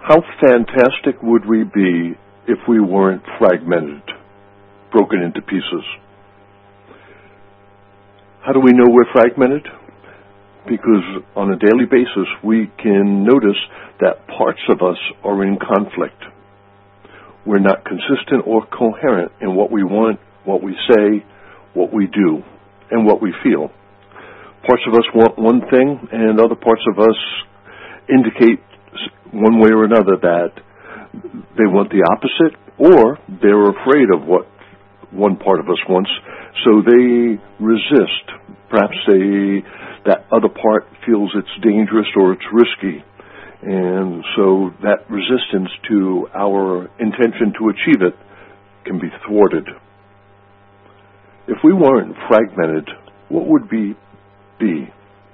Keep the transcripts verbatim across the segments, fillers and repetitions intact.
How fantastic would we be if we weren't fragmented, broken into pieces? How do we know we're fragmented? Because on a daily basis, we can notice that parts of us are in conflict. We're not consistent or coherent in what we want, what we say, what we do, and what we feel. Parts of us want one thing, and other parts of us indicate one way or another that they want the opposite, or they're afraid of what one part of us wants, so they resist. Perhaps they, that other part feels it's dangerous or it's risky, and so that resistance to our intention to achieve it can be thwarted. If we weren't fragmented, what would we be?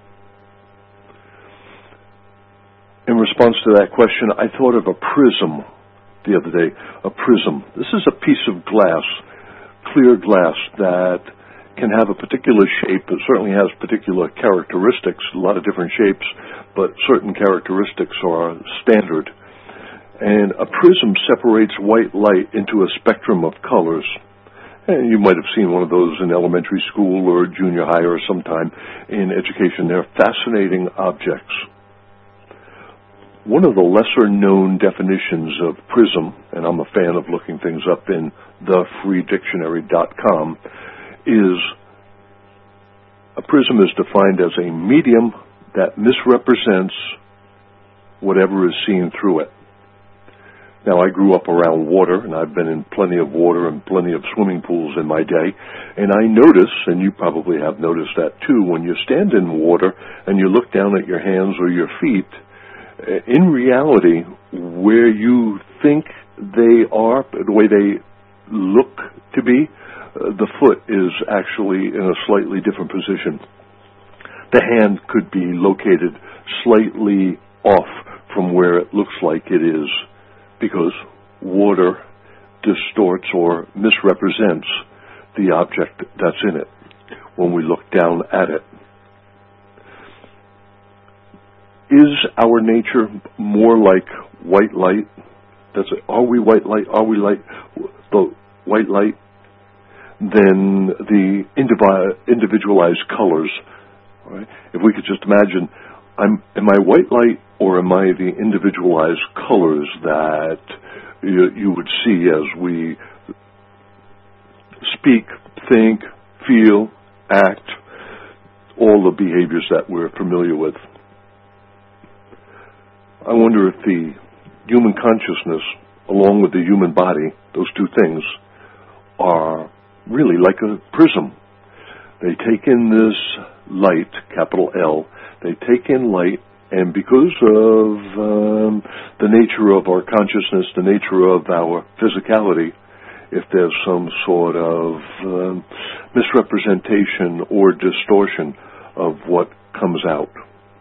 In response to that question, I thought of a prism the other day. A prism. This is a piece of glass, clear glass, that can have a particular shape. It certainly has particular characteristics, a lot of different shapes, but certain characteristics are standard. And a prism separates white light into a spectrum of colors. And you might have seen one of those in elementary school or junior high or sometime in education. They're fascinating objects. One of the lesser-known definitions of prism, and I'm a fan of looking things up in the free dictionary dot com, is a prism is defined as a medium that misrepresents whatever is seen through it. Now, I grew up around water, and I've been in plenty of water and plenty of swimming pools in my day, and I notice, and you probably have noticed that too, when you stand in water and you look down at your hands or your feet, in reality, where you think they are, the way they look to be, uh, the foot is actually in a slightly different position. The hand could be located slightly off from where it looks like it is, because water distorts or misrepresents the object that's in it when we look down at it. Is our nature more like white light? That's it. Are we white light? Are we light? The white light than the individualized colors? Right? If we could just imagine, I'm, am I white light or am I the individualized colors that you, you would see as we speak, think, feel, act, all the behaviors that we're familiar with? I wonder if the human consciousness, along with the human body, those two things, are really like a prism. They take in this light, capital L, they take in light, and because of um, the nature of our consciousness, the nature of our physicality, if there's some sort of um, misrepresentation or distortion of what comes out.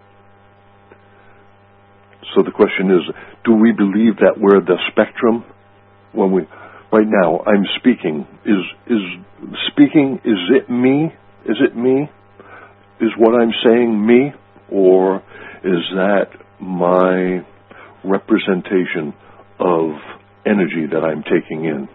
So the question is, do we believe that we're the spectrum? When we, right now, I'm speaking. Is is speaking? Is it me? Is it me? Is what I'm saying me, or is that my representation of energy that I'm taking in?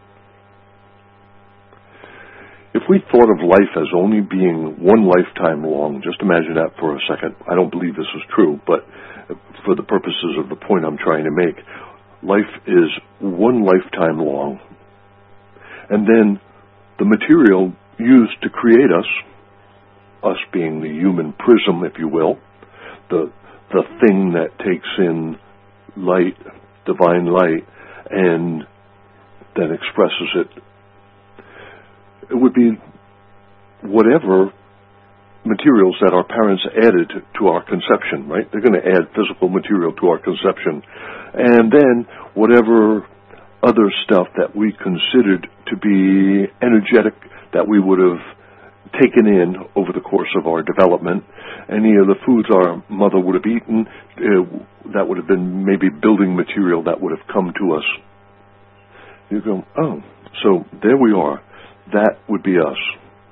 If we thought of life as only being one lifetime long, just imagine that for a second. I don't believe this is true, but for the purposes of the point I'm trying to make, life is one lifetime long. And then the material used to create us, us being the human prism, if you will, the the thing that takes in light, divine light, and then expresses it, it would be whatever materials that our parents added to our conception, right? They're going to add physical material to our conception. And then whatever other stuff that we considered to be energetic that we would have taken in over the course of our development, any of the foods our mother would have eaten, uh, that would have been maybe building material that would have come to us. You go, oh, so there we are. That would be us.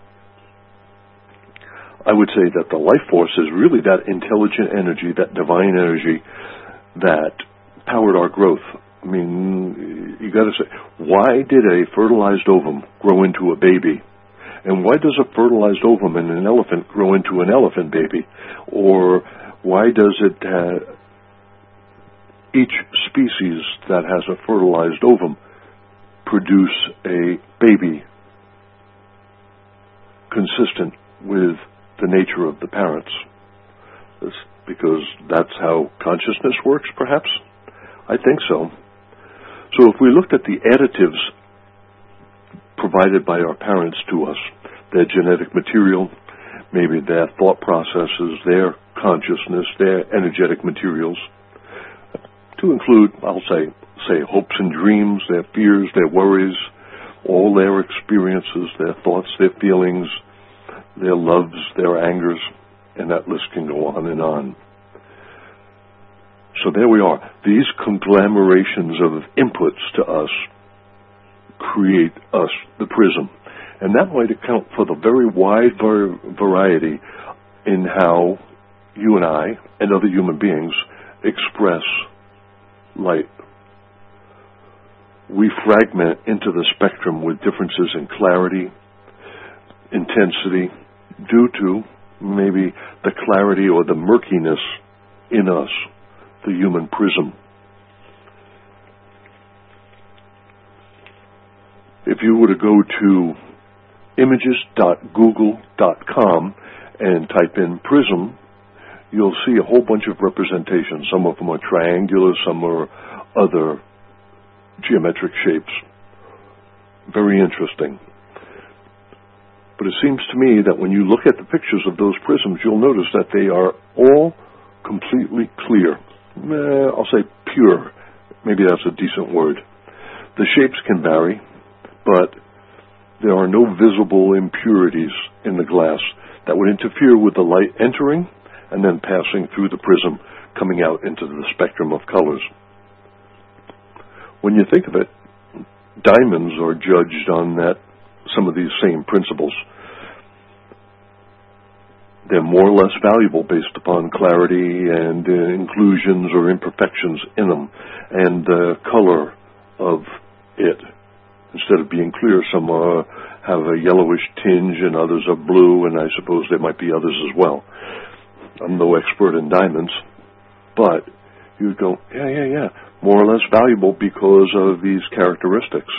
I would say that the life force is really that intelligent energy, that divine energy that powered our growth. I mean, you got to say, why did a fertilized ovum grow into a baby? And why does a fertilized ovum in an elephant grow into an elephant baby? Or why does it, uh, each species that has a fertilized ovum produce a baby consistent with the nature of the parents? It's because that's how consciousness works, perhaps? I think so. So if we looked at the additives provided by our parents to us, their genetic material, maybe their thought processes, their consciousness, their energetic materials, to include, I'll say, say hopes and dreams, their fears, their worries, all their experiences, their thoughts, their feelings, their loves, their angers, and that list can go on and on. So there we are. These conglomerations of inputs to us create us, the prism. And that might account for the very wide var- variety in how you and I and other human beings express light. We fragment into the spectrum with differences in clarity, intensity, due to maybe the clarity or the murkiness in us, the human prism. If you were to go to images dot google dot com and type in prism, you'll see a whole bunch of representations. Some of them are triangular, some are other geometric shapes. Very interesting. But it seems to me that when you look at the pictures of those prisms, you'll notice that they are all completely clear. Eh, I'll say pure. Maybe that's a decent word. The shapes can vary, but there are no visible impurities in the glass that would interfere with the light entering and then passing through the prism, coming out into the spectrum of colors. When you think of it, diamonds are judged on that, some of these same principles. They're more or less valuable based upon clarity and uh, inclusions or imperfections in them and the color of it. Instead of being clear, some uh, have a yellowish tinge and others are blue, and I suppose there might be others as well. I'm no expert in diamonds, but you go, yeah, yeah, yeah, more or less valuable because of these characteristics.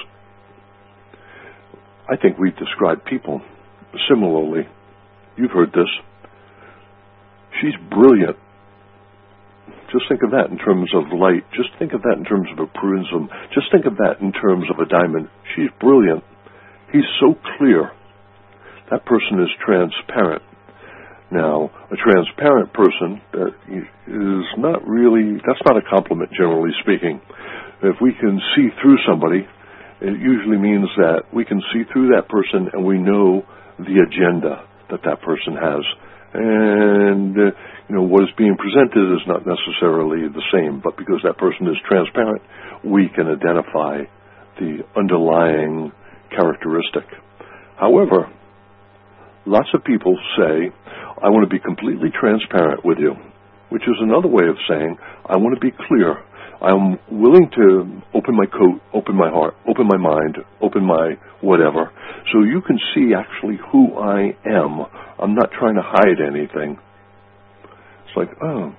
I think we describe people similarly. You've heard this. She's brilliant. Just think of that in terms of light. Just think of that in terms of a prism. Just think of that in terms of a diamond. She's brilliant. He's so clear. That person is transparent. Now, a transparent person that is not really, that's not a compliment, generally speaking. If we can see through somebody, it usually means that we can see through that person and we know the agenda that that person has. And, uh, you know, what is being presented is not necessarily the same, but because that person is transparent, we can identify the underlying characteristic. However, lots of people say, I want to be completely transparent with you, which is another way of saying, I want to be clear. I'm willing to open my coat, open my heart, open my mind, open my whatever, so you can see actually who I am. I'm not trying to hide anything. It's like, oh.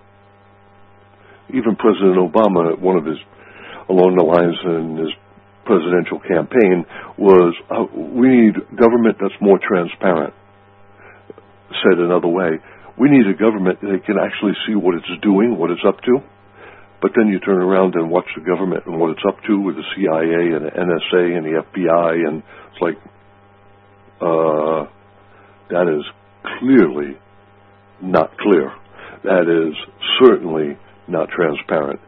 Even President Obama, one of his, along the lines in his presidential campaign, was, uh, we need government that's more transparent. Said another way, we need a government that can actually see what it's doing, what it's up to. But then you turn around and watch the government and what it's up to with the C I A and the N S A and the F B I, and it's like, uh, that is clearly not clear. That is certainly not transparent.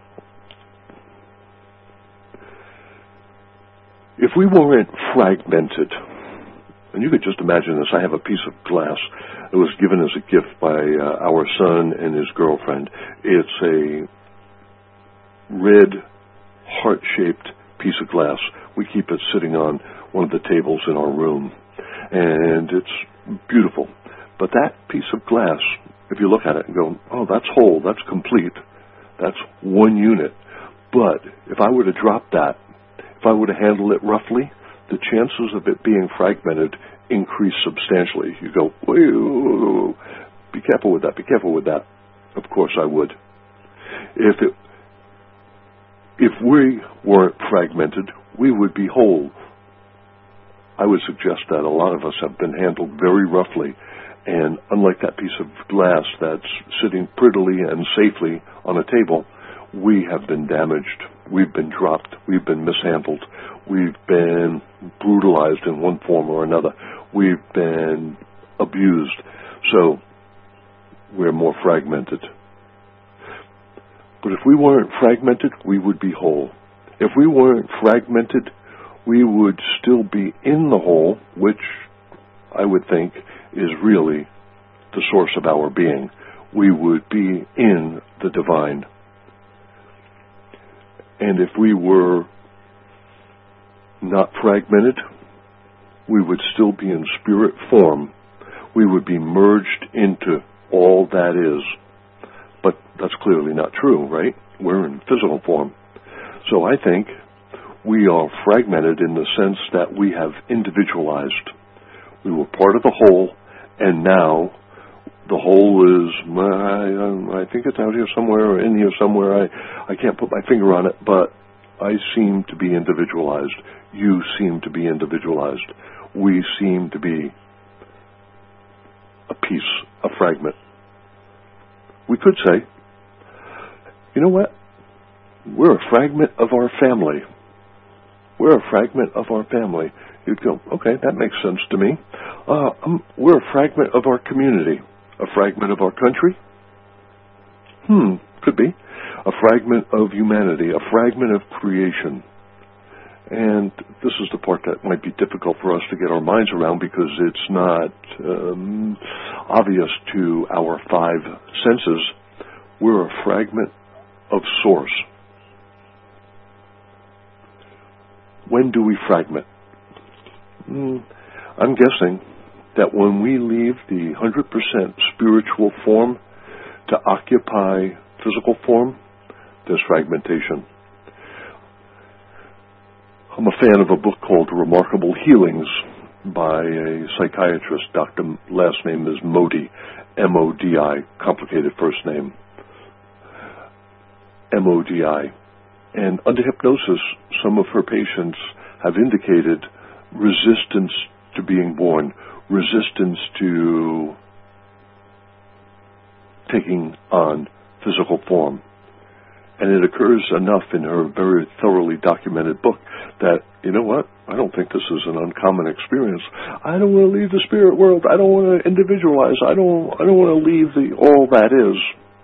If we weren't fragmented, and you could just imagine this, I have a piece of glass that was given as a gift by uh, our son and his girlfriend. It's a red, heart-shaped piece of glass. We keep it sitting on one of the tables in our room. And it's beautiful. But that piece of glass, if you look at it and go, oh, that's whole, that's complete, that's one unit. But if I were to drop that, if I were to handle it roughly, the chances of it being fragmented increase substantially. You go, whoa, be careful with that, be careful with that. Of course I would. If it, if we weren't fragmented, we would be whole. I would suggest that a lot of us have been handled very roughly, and unlike that piece of glass that's sitting prettily and safely on a table, we have been damaged. We've been dropped. We've been mishandled. We've been brutalized in one form or another. We've been abused. So we're more fragmented. But if we weren't fragmented, we would be whole. If we weren't fragmented, we would still be in the whole, which I would think is really the source of our being. We would be in the divine. And if we were not fragmented, we would still be in spirit form. We would be merged into all that is. But that's clearly not true, right? We're in physical form. So I think we are fragmented in the sense that we have individualized. We were part of the whole, and now the whole is, I, I think it's out here somewhere or in here somewhere. I, I can't put my finger on it, but I seem to be individualized. You seem to be individualized. We seem to be a piece, a fragment. We could say, you know what? We're a fragment of our family. We're a fragment of our family. You'd go, okay, that makes sense to me. Uh, um, we're a fragment of our community. A fragment of our country? Hmm, could be. A fragment of humanity. A fragment of creation. And this is the part that might be difficult for us to get our minds around because it's not um, obvious to our five senses. We're a fragment of source. When do we fragment? Mm, I'm guessing that when we leave the one hundred percent spiritual form to occupy physical form, there's fragmentation. I'm a fan of a book called Remarkable Healings by a psychiatrist. Doctor last name is Modi, M O D I, complicated first name, M O D I. And under hypnosis, some of her patients have indicated resistance to being born, resistance to taking on physical form. And it occurs enough in her very thoroughly documented book that, you know what, I don't think this is an uncommon experience. I don't want to leave the spirit world. I don't want to individualize. I don't, I don't want to leave the all that is.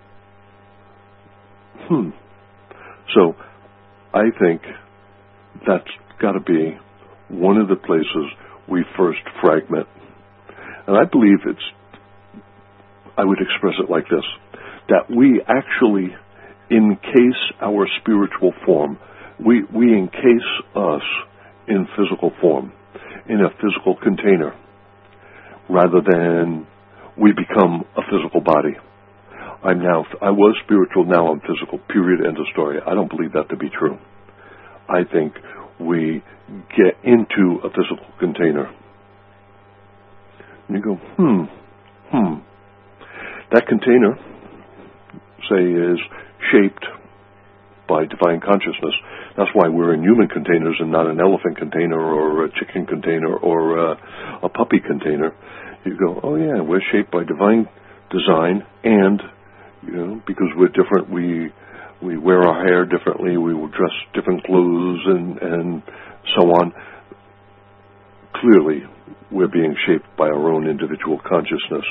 Hmm. So I think that's got to be one of the places we first fragment. And I believe it's, I would express it like this, that we actually encase our spiritual form. We, we encase us in physical form, in a physical container, rather than we become a physical body. I'm now, I was spiritual, now I'm physical, period, end of story. I don't believe that to be true. I think we get into a physical container. And you go, hmm, hmm. That container, say, is shaped by divine consciousness. That's why we're in human containers and not an elephant container or a chicken container or a, a puppy container. You go, oh yeah, we're shaped by divine design, and you know, because we're different, we we wear our hair differently, we will dress different clothes, and and so on. Clearly, we're being shaped by our own individual consciousness.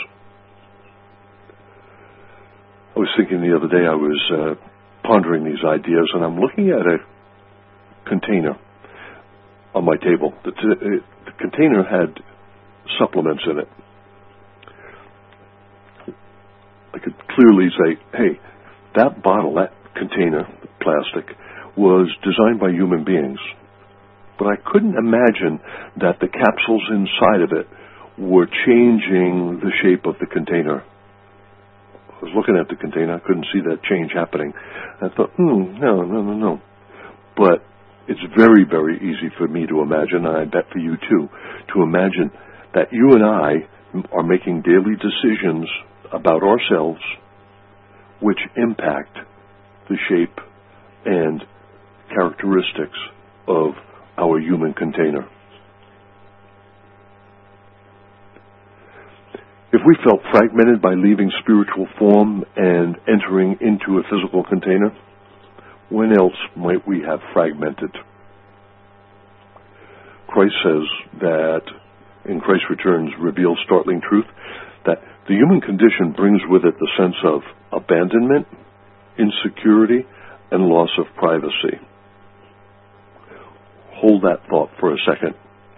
I was thinking the other day, I was uh, pondering these ideas, and I'm looking at a container on my table. The, t- the container had supplements in it. I could clearly say, hey, that bottle, that container, plastic, was designed by human beings. But I couldn't imagine that the capsules inside of it were changing the shape of the container. I was looking at the container, I couldn't see that change happening. I thought, hmm, no, no, no, no. But it's very, very easy for me to imagine, and I bet for you too, to imagine that you and I are making daily decisions about ourselves which impact the shape and characteristics of our human container. If we felt fragmented by leaving spiritual form and entering into a physical container, when else might we have fragmented? Christ says that, in Christ Returns, reveals startling truth, that the human condition brings with it the sense of abandonment, insecurity, and loss of privacy. Hold that thought for a second.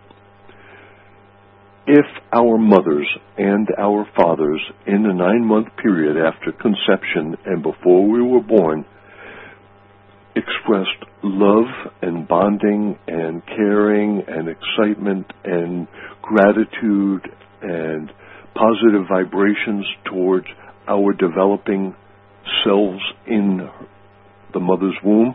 If our mothers and our fathers, in the nine-month period after conception and before we were born, expressed love and bonding and caring and excitement and gratitude and positive vibrations towards our developing selves in the mother's womb,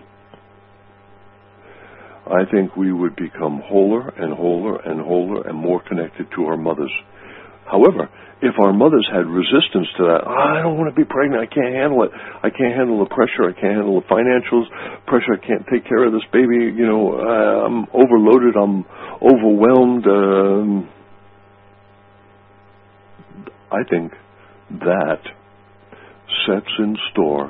I think we would become wholer and wholer and wholer and more connected to our mothers. However, if our mothers had resistance to that, oh, I don't want to be pregnant, I can't handle it, I can't handle the pressure, I can't handle the financials, pressure, I can't take care of this baby, you know, uh, I'm overloaded, I'm overwhelmed, um, I think that sets in store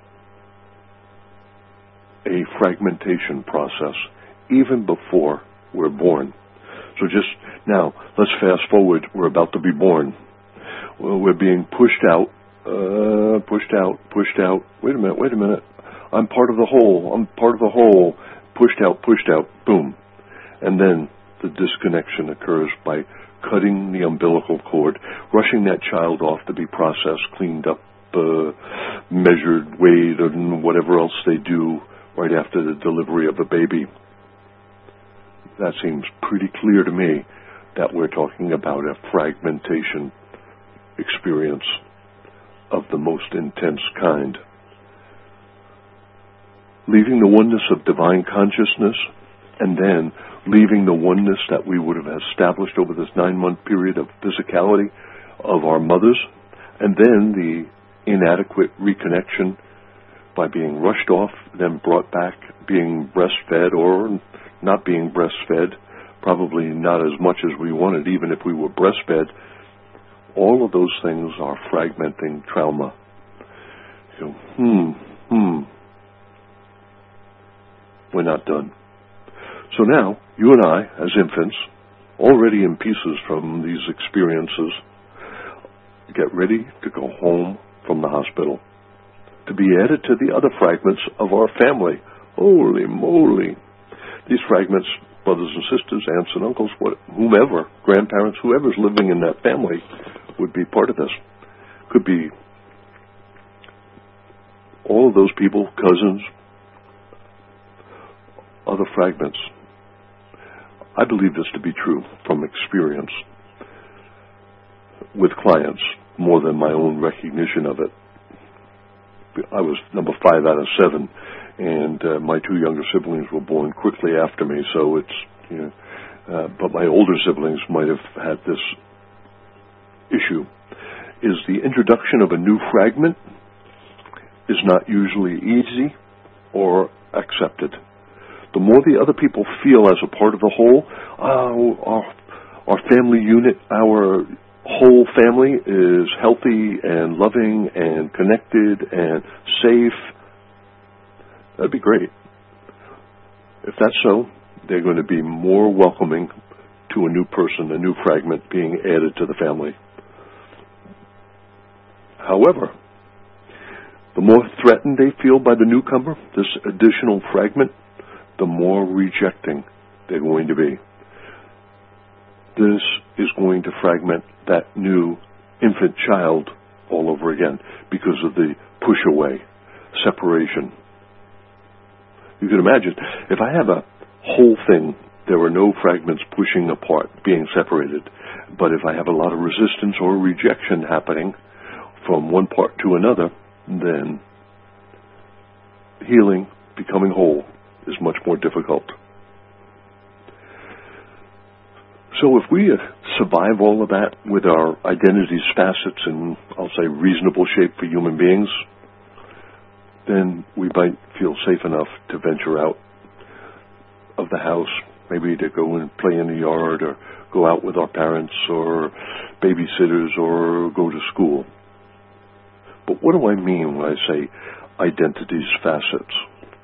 a fragmentation process even before we're born. So just now, let's fast forward. We're about to be born. Well, we're being pushed out, uh, pushed out, pushed out. Wait a minute, wait a minute. I'm part of the whole. I'm part of the whole. Pushed out, pushed out, boom. And then the disconnection occurs by cutting the umbilical cord, rushing that child off to be processed, cleaned up, uh, measured, weighed, and whatever else they do right after the delivery of a baby. That seems pretty clear to me that we're talking about a fragmentation experience of the most intense kind. Leaving the oneness of divine consciousness and then leaving the oneness that we would have established over this nine-month period of physicality of our mothers, and then the inadequate reconnection by being rushed off, then brought back, being breastfed or not being breastfed, probably not as much as we wanted, even if we were breastfed. All of those things are fragmenting trauma. You go, hmm, hmm. We're not done. So now, you and I, as infants, already in pieces from these experiences, get ready to go home from the hospital, to be added to the other fragments of our family. Holy moly. These fragments, brothers and sisters, aunts and uncles, what, whomever, grandparents, whoever's living in that family would be part of this. Could be all of those people, cousins, other fragments. I believe this to be true from experience with clients more than my own recognition of it. I was number five out of seven, and uh, my two younger siblings were born quickly after me, so it's, you know, uh, but my older siblings might have had this issue. Is the introduction of a new fragment is not usually easy or accepted. The more the other people feel as a part of the whole, uh, our, our family unit, our whole family is healthy and loving and connected and safe, that'd be great. If that's so, they're going to be more welcoming to a new person, a new fragment being added to the family. However, the more threatened they feel by the newcomer, this additional fragment, the more rejecting they're going to be. This is going to fragment that new infant child all over again because of the push away, separation. You can imagine, if I have a whole thing, there are no fragments pushing apart, being separated. But if I have a lot of resistance or rejection happening from one part to another, then healing, becoming whole, is much more difficult. So if we survive all of that with our identity's facets in, I'll say, reasonable shape for human beings, then we might feel safe enough to venture out of the house, maybe to go and play in the yard or go out with our parents or babysitters or go to school. But what do I mean when I say identity's facets?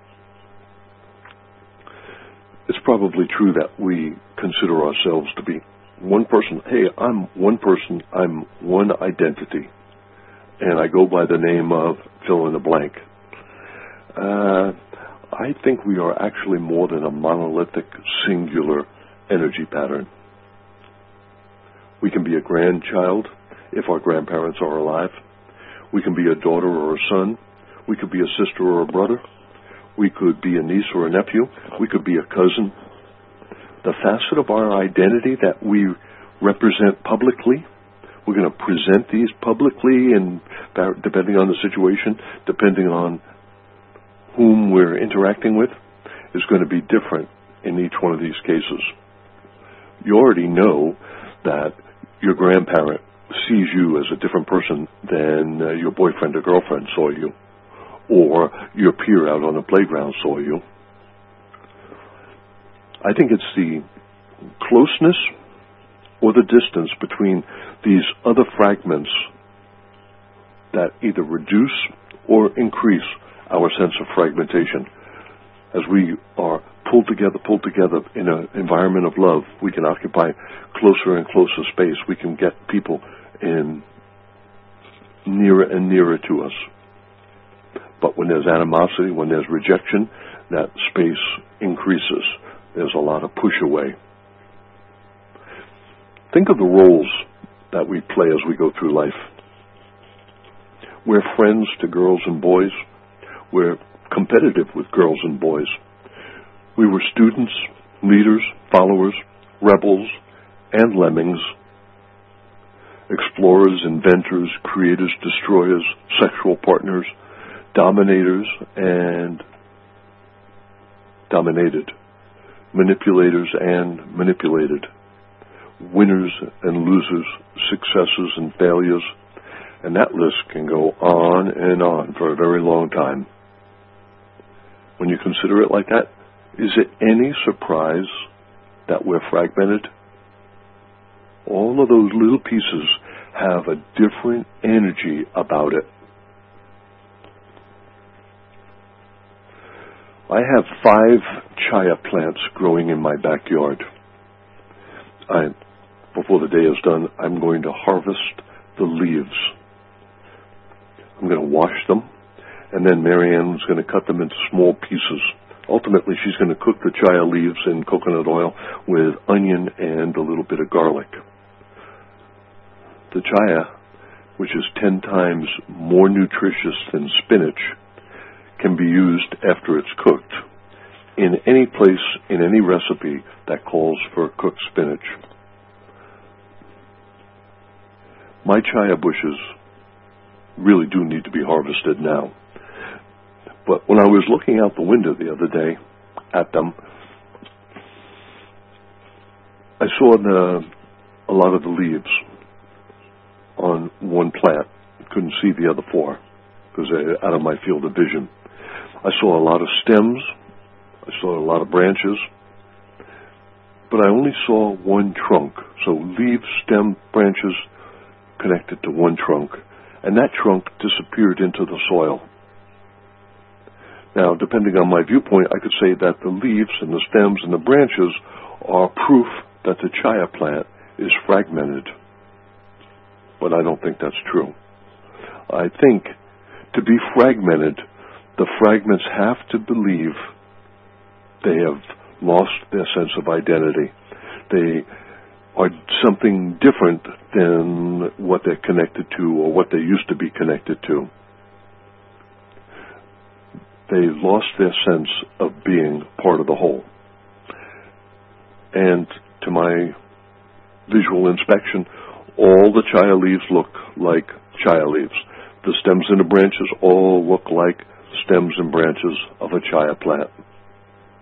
It's probably true that we consider ourselves to be one person. Hey, I'm one person, I'm one identity, and I go by the name of fill in the blank. Uh, I think we are actually more than a monolithic, singular energy pattern. We can be a grandchild if our grandparents are alive. We can be a daughter or a son. We could be a sister or a brother. We could be a niece or a nephew. We could be a cousin. The facet of our identity that we represent publicly, we're going to present these publicly, and depending on the situation, depending on whom we're interacting with, is going to be different in each one of these cases. You already know that your grandparent sees you as a different person than uh, your boyfriend or girlfriend saw you, or your peer out on the playground saw you. I think it's the closeness or the distance between these other fragments that either reduce or increase our sense of fragmentation. As we are pulled together, pulled together in an environment of love, we can occupy closer and closer space. We can get people in nearer and nearer to us. But when there's animosity, when there's rejection, that space increases. There's a lot of push away. Think of the roles that we play as we go through life. We're friends to girls and boys. We're competitive with girls and boys. We were students, leaders, followers, rebels, and lemmings, explorers, inventors, creators, destroyers, sexual partners, dominators, and dominated, manipulators and manipulated, winners and losers, successes and failures, and that list can go on and on for a very long time. When you consider it like that, is it any surprise that we're fragmented? All of those little pieces have a different energy about it. I have five chaya plants growing in my backyard. I, before the day is done, I'm going to harvest the leaves. I'm going to wash them, and then Marianne's going to cut them into small pieces. Ultimately, she's going to cook the chaya leaves in coconut oil with onion and a little bit of garlic. The chaya, which is ten times more nutritious than spinach, can be used after it's cooked in any place, in any recipe that calls for cooked spinach. My chaya bushes really do need to be harvested now. But when I was looking out the window the other day at them, I saw the, a lot of the leaves on one plant. Couldn't see the other four because they're out of my field of vision. I saw a lot of stems. I saw a lot of branches. But I only saw one trunk. So leaves, stem, branches connected to one trunk. And that trunk disappeared into the soil. Now, depending on my viewpoint, I could say that the leaves and the stems and the branches are proof that the chaya plant is fragmented. But I don't think that's true. I think to be fragmented, the fragments have to believe they have lost their sense of identity. They are something different than what they're connected to or what they used to be connected to. They lost their sense of being part of the whole. And to my visual inspection, all the chaya leaves look like chaya leaves. The stems and the branches all look like stems and branches of a chaya plant.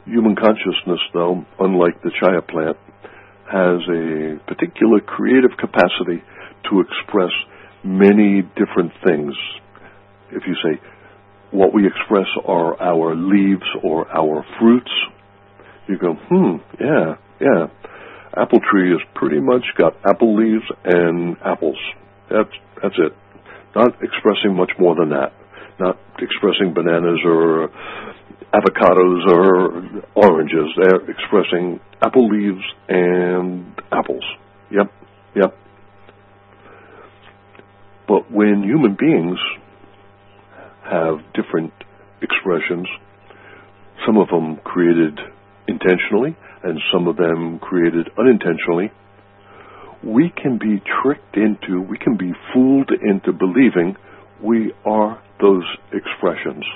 Human consciousness, though, unlike the chaya plant, has a particular creative capacity to express many different things. If you say, what we express are our leaves or our fruits, you go, hmm, yeah, yeah. Apple tree has pretty much got apple leaves and apples. That's, that's it. Not expressing much more than that. Not expressing bananas or avocados or oranges. They're expressing apple leaves and apples. Yep, yep. But when human beings have different expressions, some of them created intentionally and some of them created unintentionally, we can be tricked into, we can be fooled into believing we are those expressions.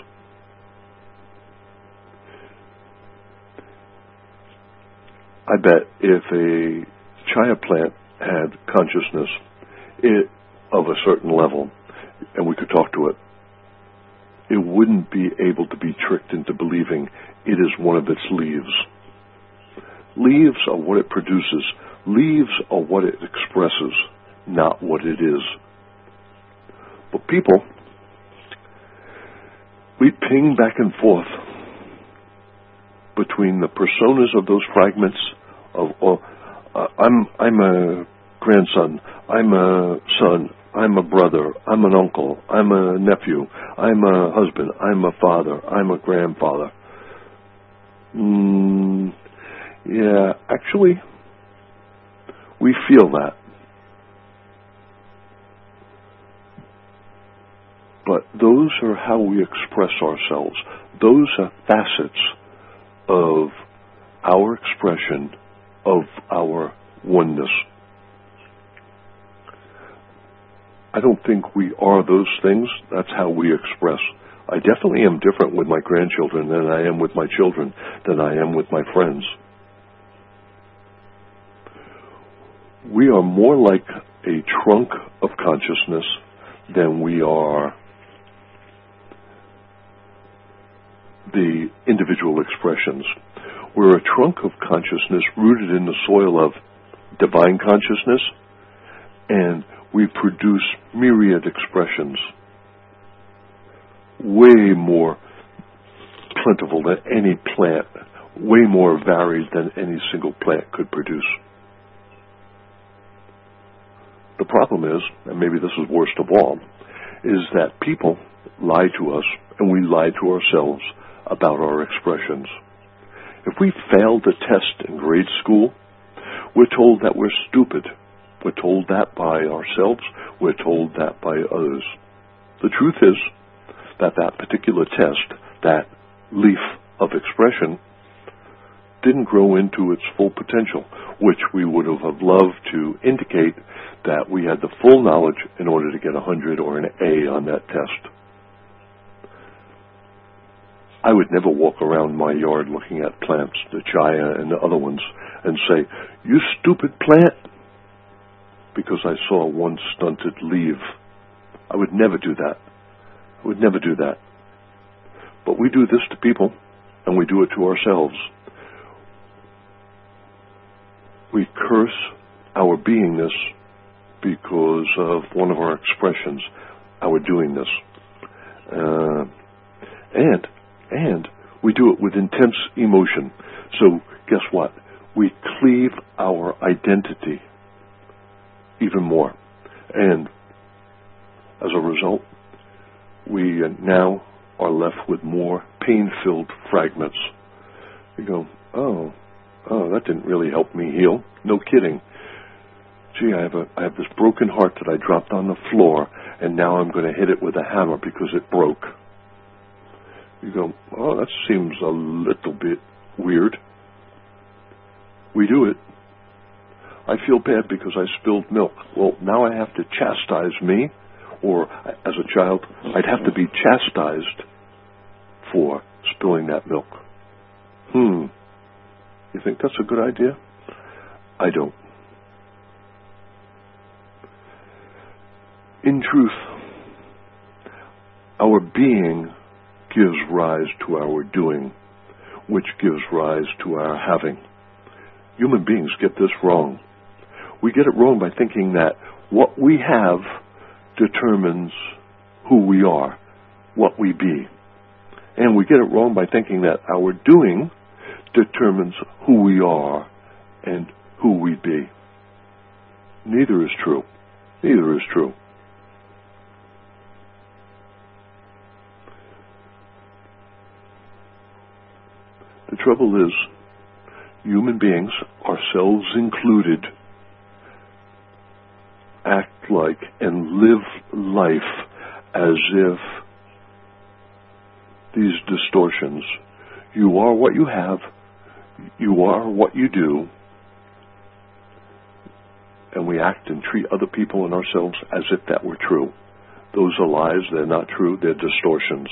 I bet if a chaya plant had consciousness it, of a certain level, and we could talk to it, it wouldn't be able to be tricked into believing it is one of its leaves. Leaves are what it produces. Leaves are what it expresses, not what it is. But people, we ping back and forth between the personas of those fragments of, oh, uh, I'm, I'm a grandson, I'm a son, I'm a brother, I'm an uncle, I'm a nephew, I'm a husband, I'm a father, I'm a grandfather. Mm, yeah, actually, we feel that. But those are how we express ourselves. Those are facets of our expression of our oneness. I don't think we are those things. That's how we express. I definitely am different with my grandchildren than I am with my children, than I am with my friends. We are more like a trunk of consciousness than we are the individual expressions. We're a trunk of consciousness rooted in the soil of divine consciousness, and we produce myriad expressions, way more plentiful than any plant, way more varied than any single plant could produce. The problem is, and maybe this is worst of all, is that people lie to us, and we lie to ourselves about our expressions. If we failed a test in grade school, we're told that we're stupid. We're told that by ourselves. We're told that by others. The truth is that that particular test, that leaf of expression, didn't grow into its full potential, which we would have loved to indicate that we had the full knowledge in order to get a hundred or an A on that test. I would never walk around my yard looking at plants, the chaya and the other ones, and say, "You stupid plant," because I saw one stunted leaf. I would never do that. I would never do that. But we do this to people, and we do it to ourselves. We curse our beingness because of one of our expressions, our doingness. Uh, and, and we do it with intense emotion. So guess what? We cleave our identity even more. And as a result, we now are left with more pain-filled fragments. You go, oh, oh, that didn't really help me heal. No kidding. Gee, I have a, I have this broken heart that I dropped on the floor, and now I'm going to hit it with a hammer because it broke. You go, oh, that seems a little bit weird. We do it. I feel bad because I spilled milk. Well, now I have to chastise me, or as a child, I'd have to be chastised for spilling that milk. Hmm. You think that's a good idea? I don't. In truth, our being gives rise to our doing. which gives rise to our having. Human beings get this wrong. We get it wrong by thinking that what we have determines who we are, what we be. And we get it wrong by thinking that our doing determines who we are and who we be. Neither is true. Neither is true. The trouble is, human beings, ourselves included, act like and live life as if these distortions, you are what you have, you are what you do, and we act and treat other people and ourselves as if that were true. Those are lies. They're not true. They're distortions.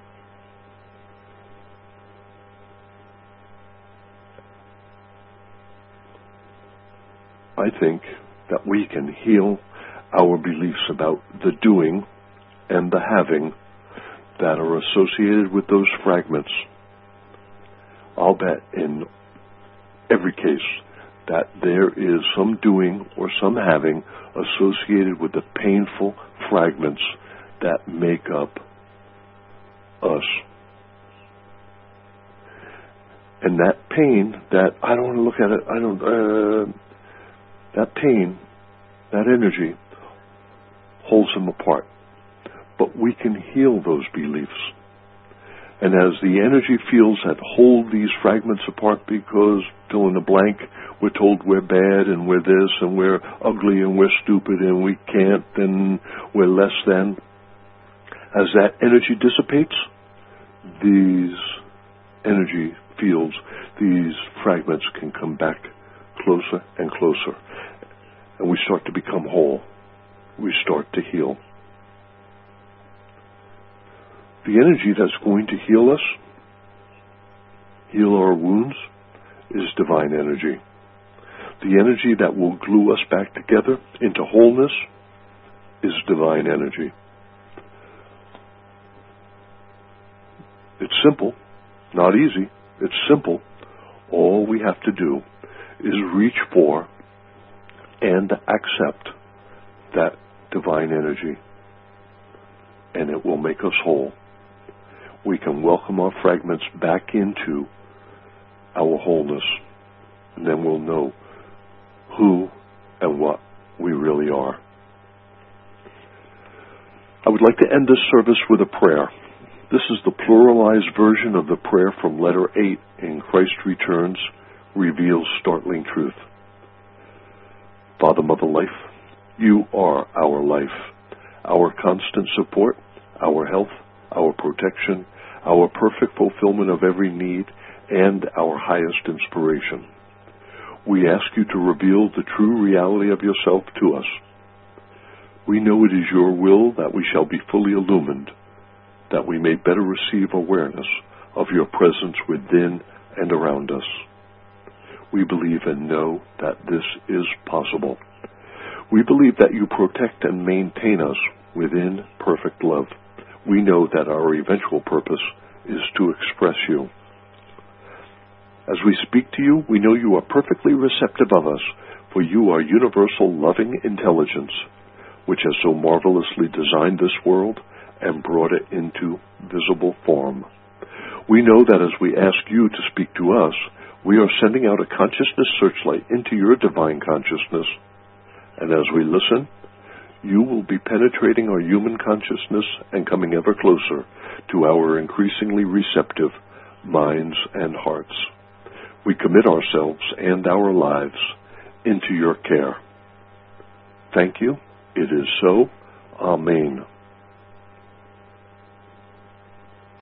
I think that we can heal our beliefs about the doing and the having that are associated with those fragments. I'll bet in every case that there is some doing or some having associated with the painful fragments that make up us. And that pain, that, I don't want to look at it, I don't, uh, that pain, that energy, holds them apart. But we can heal those beliefs. And as the energy fields that hold these fragments apart, because fill in the blank, we're told we're bad and we're this and we're ugly and we're stupid and we can't and we're less than. As that energy dissipates, these energy fields, these fragments can come back closer and closer. And we start to become whole. We start to heal. The energy that's going to heal us, heal our wounds, is divine energy. The energy that will glue us back together into wholeness is divine energy. It's simple, not easy. It's simple. All we have to do is reach for and accept that divine energy, and it will make us whole. We can welcome our fragments back into our wholeness, and then we'll know who and what we really are. I would like to end this service with a prayer. This is the pluralized version of the prayer from letter eight in Christ Returns, Reveals Startling Truth. Father, Mother, Life, you are our life, our constant support, our health, our protection, our perfect fulfillment of every need, and our highest inspiration. We ask you to reveal the true reality of yourself to us. We know it is your will that we shall be fully illumined, that we may better receive awareness of your presence within and around us. We believe and know that this is possible. We believe that you protect and maintain us within perfect love. We know that our eventual purpose is to express you. As we speak to you, we know you are perfectly receptive of us, for you are universal loving intelligence, which has so marvelously designed this world and brought it into visible form. We know that as we ask you to speak to us, we are sending out a consciousness searchlight into your divine consciousness. And as we listen, you will be penetrating our human consciousness and coming ever closer to our increasingly receptive minds and hearts. We commit ourselves and our lives into your care. Thank you. It is so. Amen.